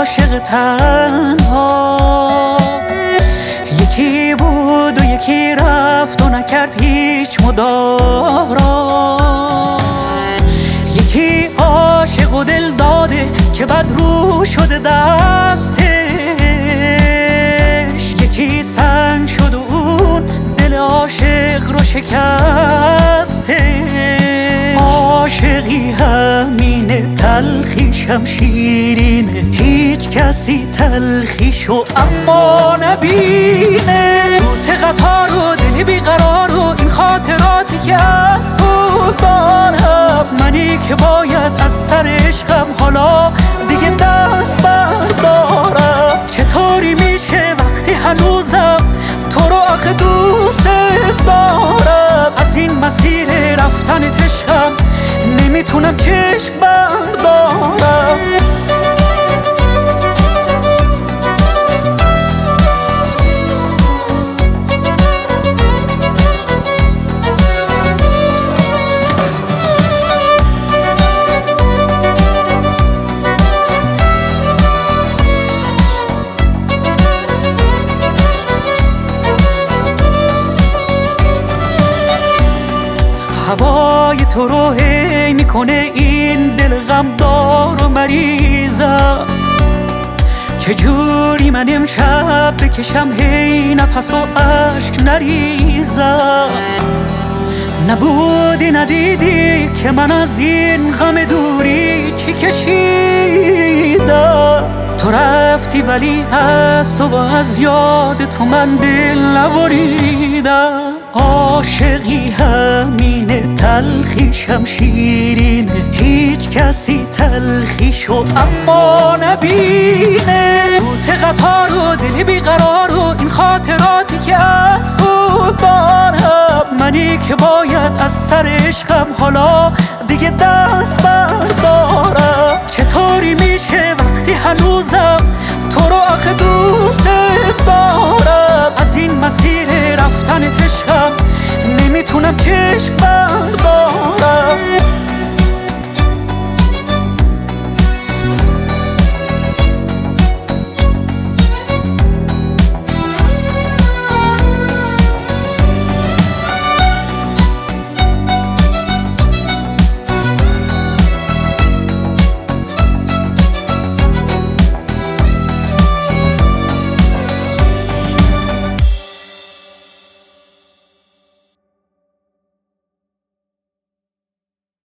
عاشق تنها، یکی بود و یکی رفت و نکرد هیچ مدارا. یکی عاشق و دل داده که بد رو شده دستش، یکی سنگ شد و اون دل عاشق رو شکسته. عاشقی همینه، تلخیشم شیرینه، هیچ کسی تلخیشو اما نبینه. صوت قطار و دل بیقرار و این خاطراتی که از تو دارم، منی که باید از سر عشقم حالا دیگه دست بردارم. چطوری میشه وقتی هنوزم تو رو آخه دوست دارم؟ از این مسیر رفتن عشقم نمیتونم چشم بردارم. هوای تو رو هی میکنه این دل غمدار و مریضم. چجوری من امشب بکشم هی نفس و عشق نریزم؟ نبودی ندیدی که من از این غم دوری چی کشیدم؟ تو رفتی ولی از تو و از یاد تو من دل نبریدم. عاشقی همینه، تلخیشم شیرینه، هیچ کسی تلخیشو اما نبینه. صوت قطار و دل بیقرار و این خاطراتی که از تو دارم، منی که باید از سر عشقم حالا دیگه دست بردارم. چطوری میشه وقتی هنوزم تو رو آخه دوست دارم؟ از این مسیر رفتن عشقم نمیتونم چشم بردارم.